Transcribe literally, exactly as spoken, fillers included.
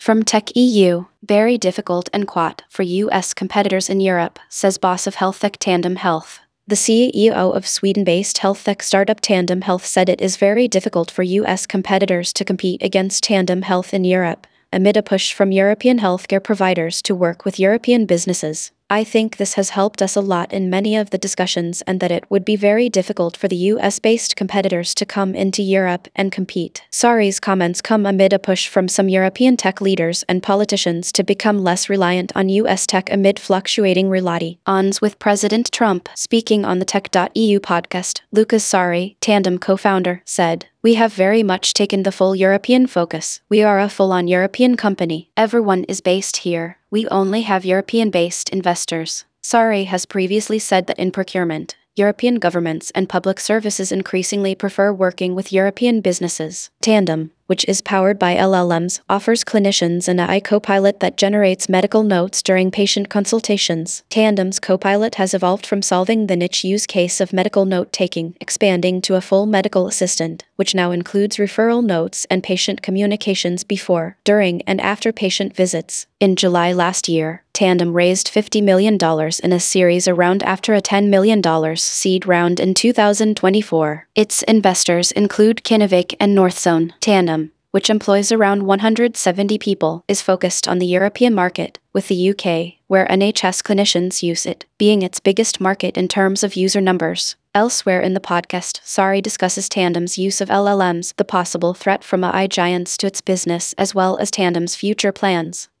From Tech E U, very difficult and quite for U S competitors in Europe, says boss of health tech Tandem Health. The C E O of Sweden-based health tech startup Tandem Health said it is very difficult for U S competitors to compete against Tandem Health in Europe, amid a push from European healthcare providers to work with European businesses. I think this has helped us a lot in many of the discussions and that it would be very difficult for the U S-based competitors to come into Europe and compete. Sari's comments come amid a push from some European tech leaders and politicians to become less reliant on U S tech amid fluctuating relations with President Trump. Speaking on the Tech dot E U podcast, Lucas Sari, Tandem co-founder, said, "We have very much taken the full European focus. We are a full-on European company. Everyone is based here. We only have European-based investors." Sari has previously said that in procurement, European governments and public services increasingly prefer working with European businesses. Tandem, which is powered by L L Ms, offers clinicians an A I copilot that generates medical notes during patient consultations. Tandem's copilot has evolved from solving the niche use case of medical note-taking, expanding to a full medical assistant, which now includes referral notes and patient communications before, during, and after patient visits. In July last year, Tandem raised fifty million dollars in a series round after a ten million dollars seed round in two thousand twenty-four. Its investors include Kinnevik and Northzone. Tandem, which employs around one hundred seventy people, is focused on the European market, with the U K, where N H S clinicians use it, being its biggest market in terms of user numbers. Elsewhere in the podcast, Sari discusses Tandem's use of L L Ms, the possible threat from A I giants to its business, as well as Tandem's future plans.